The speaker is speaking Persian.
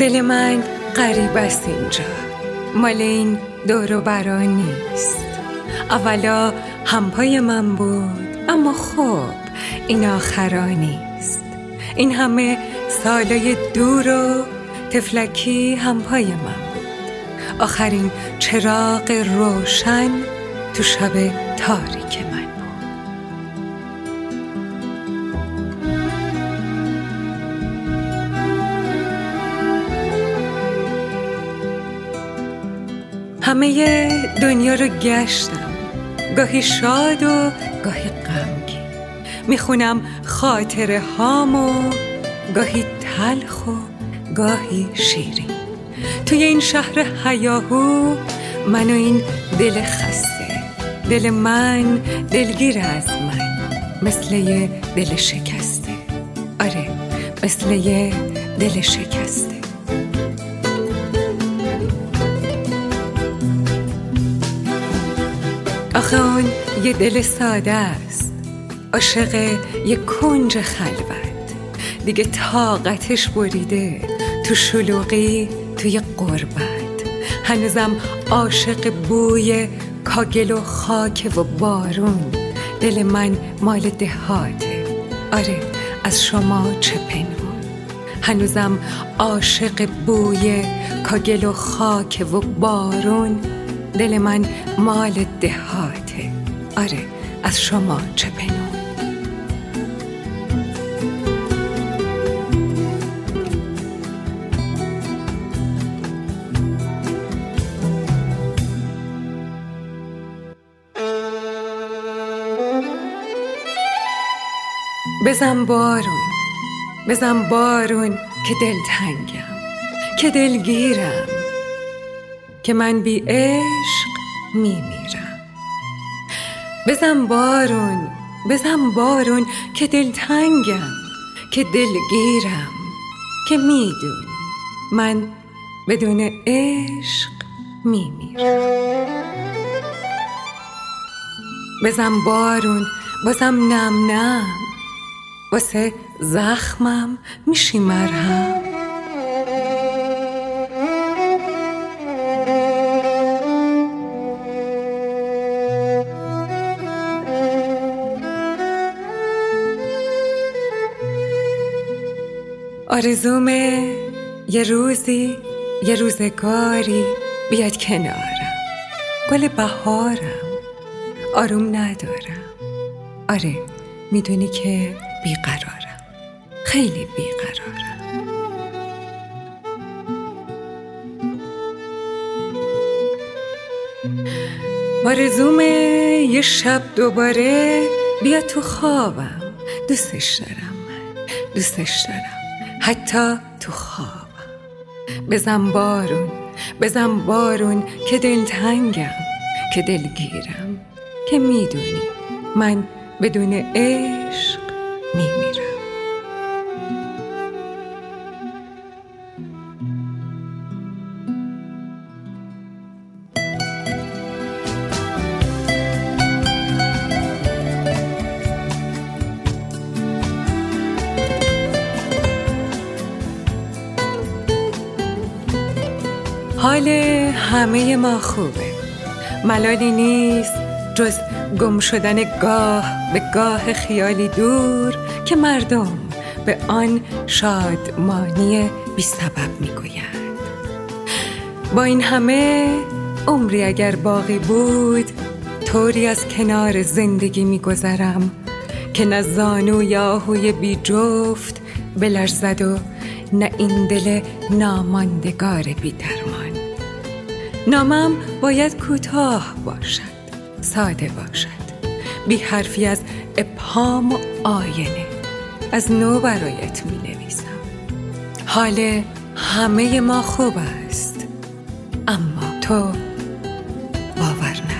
دل من غریب است اینجا، مال این دور و برا نیست. اولا همپای من بود، اما خب این آخرا نیست. این همه سالای دور و طفلکی همپای من بود. آخرین چراغ روشن تو شب تاریک من بود. همه دنیا رو گشتم، گاهی شاد و گاهی غمگین. میخونم خاطره هامو، گاهی تلخ و گاهی شیرین. توی این شهر هیاهو من و این دل خسته، دل من دلگیر از من، مثل یه دل شکسته. آره، مثل یه دل شکسته. آخه اون یه دل ساده است، عاشق یه کنج خلوت، دیگه طاقتش بریده تو شلوغی، توی غربت. هنوزم عاشق بوی کاگل و خاک و بارون. دل من مال دهاته، آره از شما چه پنهون. هنوزم عاشق بوی کاگل و خاک و بارون. دل من مال دهاته، آره از شما چه پنهون. بزن بارون، بزن بارون که دلتنگم، که دلگیرم، که من بی عشق میمیرم. بزن بارون، بزن بارون که دلتنگم، که دلگیرم، که میدونی من بدون عشق میمیرم. بزن بارون بازم نم نم، واسه زخمم میشی مرهم. آرزومه یه روزی، یه روزگاری بیاد کنارم، گل بهارم، آروم ندارم. آره میدونی که بیقرارم، خیلی بیقرارم. آرزومه یه شب دوباره بیا تو خوابم، دوستش دارم، من دوستش دارم، حتی تو خوابم. بزن بارون، بزن بارون که دلتنگم، که دلگیرم، که میدونی من بدون عشق میمیرم. حال همه ما خوبه، ملالی نیست جز گم شدن گاه به گاه خیالی دور که مردم به آن شادمانی بی سبب میگویند. با این همه عمری اگر باقی بود، طوری از کنار زندگی میگذرم که نه زانوی آهوی بی جفت بلرزد و نه این دل ناماندگار بی درمان. نامم باید کوتاه باشد، ساده باشد، بی حرفی از ابهام و آینه. از نو برایت می نویسم. حال همه ما خوب است، اما تو باور